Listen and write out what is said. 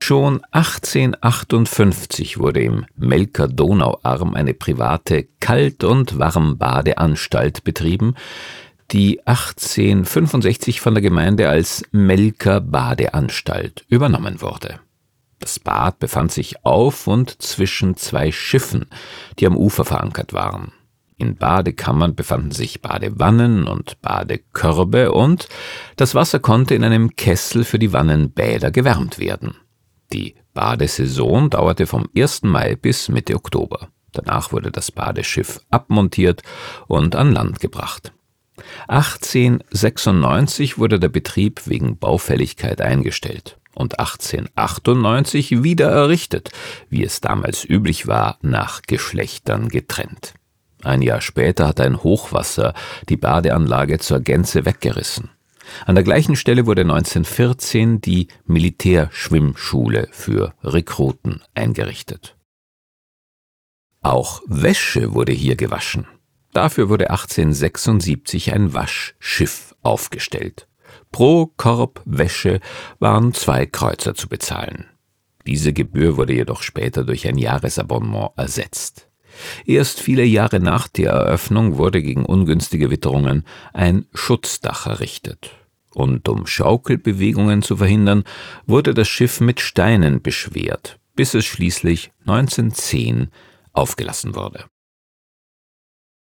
Schon 1858 wurde im Melker Donauarm eine private Kalt- und Warmbadeanstalt betrieben, die 1865 von der Gemeinde als Melker Badeanstalt übernommen wurde. Das Bad befand sich auf und zwischen zwei Schiffen, die am Ufer verankert waren. In Badekammern befanden sich Badewannen und Badekörbe und das Wasser konnte in einem Kessel für die Wannenbäder gewärmt werden. Die Badesaison dauerte vom 1. Mai bis Mitte Oktober. Danach wurde das Badeschiff abmontiert und an Land gebracht. 1896 wurde der Betrieb wegen Baufälligkeit eingestellt und 1898 wieder errichtet, wie es damals üblich war, nach Geschlechtern getrennt. Ein Jahr später hat ein Hochwasser die Badeanlage zur Gänze weggerissen. An der gleichen Stelle wurde 1914 die Militärschwimmschule für Rekruten eingerichtet. Auch Wäsche wurde hier gewaschen. Dafür wurde 1876 ein Waschschiff aufgestellt. Pro Korb Wäsche waren 2 Kreuzer zu bezahlen. Diese Gebühr wurde jedoch später durch ein Jahresabonnement ersetzt. Erst viele Jahre nach der Eröffnung wurde gegen ungünstige Witterungen ein Schutzdach errichtet. Und um Schaukelbewegungen zu verhindern, wurde das Schiff mit Steinen beschwert, bis es schließlich 1910 aufgelassen wurde.